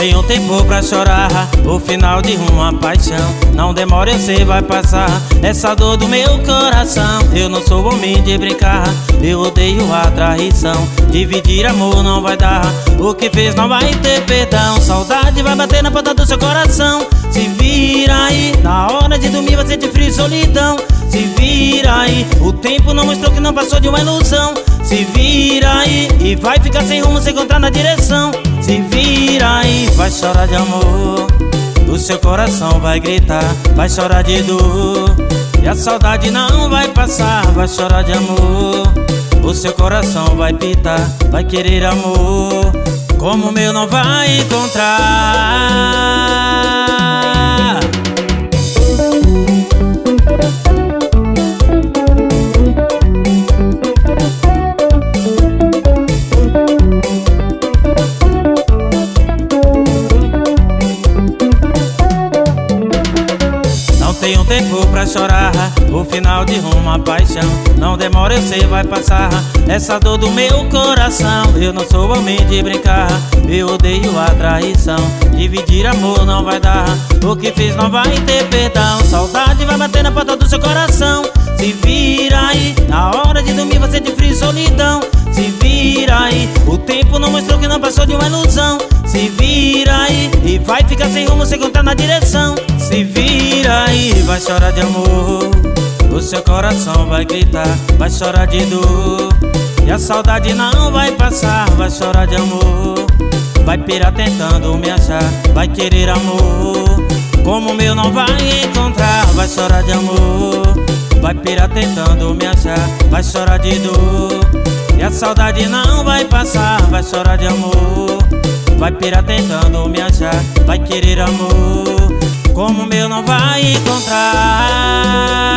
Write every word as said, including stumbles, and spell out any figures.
tenho tempo pra chorar o final de uma paixão. Não demore, você vai passar essa dor do meu coração. Eu não sou homem de brincar, eu odeio a traição. Dividir amor não vai dar, o que fez não vai ter perdão. Saudade vai bater na porta do seu coração. Se vira aí, na hora de dormir vai sentir frio e solidão. Se vira aí, o tempo não mostrou que não passou de uma ilusão. Se vira aí, e vai ficar sem rumo, sem encontrar na direção. Se vira aí, vai chorar de amor, o seu coração vai gritar, vai chorar de dor. E a saudade não vai passar, vai chorar de amor, o seu coração vai pitar, vai querer amor como o meu não vai encontrar. Tenho tempo pra chorar o final de uma paixão. Não demora, você vai passar essa dor do meu coração. Eu não sou homem de brincar, eu odeio a traição. Dividir amor não vai dar, o que fiz não vai ter perdão. Saudade vai bater na porta do seu coração. Se vira aí, na hora de dormir você de frio e solidão. Se vira aí, o tempo não mostrou que não passou de uma ilusão. Se vira aí, e vai ficar sem rumo, sem contar na direção. Se vira aí, vai chorar de amor, o seu coração vai gritar, vai chorar de dor. E a saudade não vai passar, vai chorar de amor, vai pirar tentando me achar, vai querer amor como o meu não vai encontrar. Vai chorar de amor, vai pirar tentando me achar, vai chorar de dor. E a saudade não vai passar, vai chorar de amor, vai pirar tentando me achar, vai querer amor como o meu não vai encontrar.